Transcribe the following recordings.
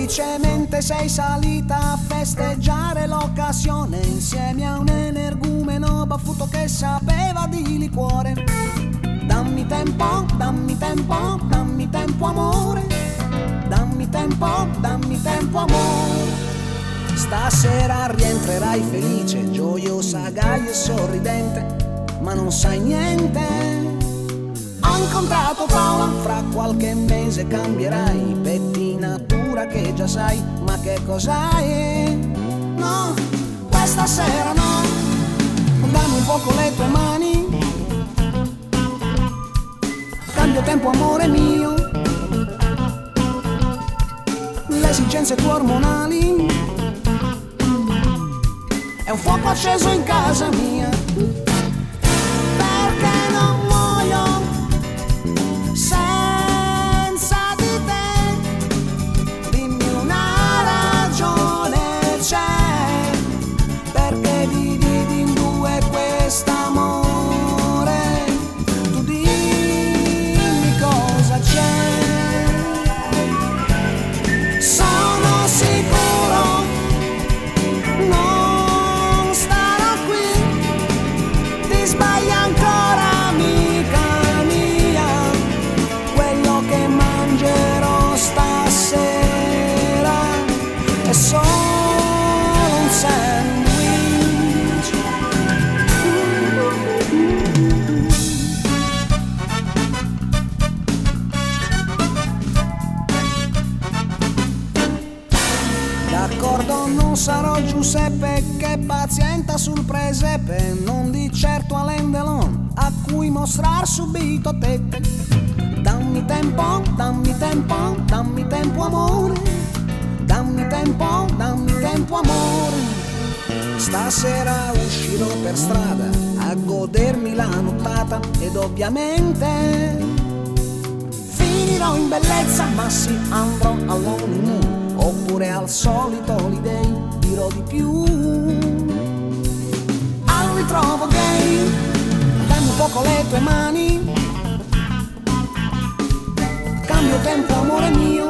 Felicemente sei salita a festeggiare l'occasione insieme a un energumeno baffuto che sapeva di liquore. Dammi tempo, dammi tempo, dammi tempo amore, dammi tempo amore. Stasera rientrerai felice, gioiosa, gaia e sorridente, ma non sai niente. Ho incontrato Paola, fra qualche mese cambierai pettinatura che già sai, ma che cos'hai? No, questa sera no, dammi un poco le tue mani, cambio tempo amore mio, le esigenze tue ormonali, è un fuoco acceso in casa mia, perché non muoio senza di te. Dimmi una ragione c'è, perché dividi in due quest'amore. Tu dimmi cosa c'è. Sono sicuro non starò qui, ti sbagli ancora amica mia, quello che mangerò stasera è solo un sandwich. D'accordo, non sarò Giuseppe che pazienta sul presepe, non di certo Alain Delon a cui mostrar subito te. Dammi tempo, dammi tempo, dammi tempo amore, dammi tempo amore. Stasera uscirò per strada a godermi la nottata ed ovviamente finirò in bellezza, ma sì, andrò all'honeymoon oppure al solito holiday, dirò di più. Al ritrovo gay, dammi un poco le tue mani, cambio tempo amore mio,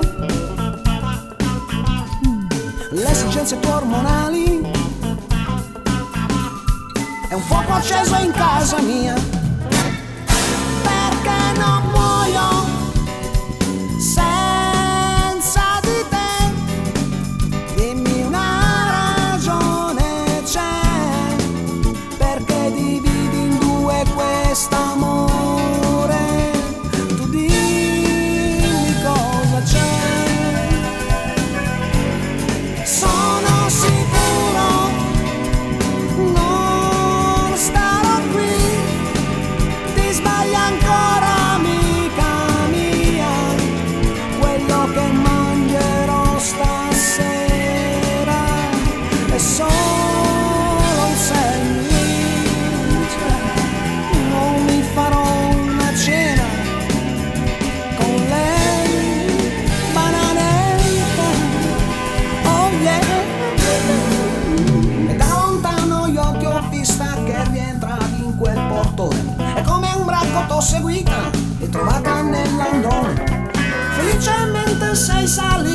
le esigenze tue ormonali, è un fuoco acceso in casa mia, perché non muoio senza di te. Dimmi una ragione c'è, perché dividi in due quest'amore. Tu dimmi cosa c'è. Sono sicuro non starò qui, ti sbagli ancora amica mia, quello che mangerò stasera è solo un sandwich. Non mi farò una cena con lei, bananetta, oh yeah. E da lontano io ti ho vista che rientravi in quel portone, è come un bracco t'ho seguita e trovata nell'androne. Felicemente sei salita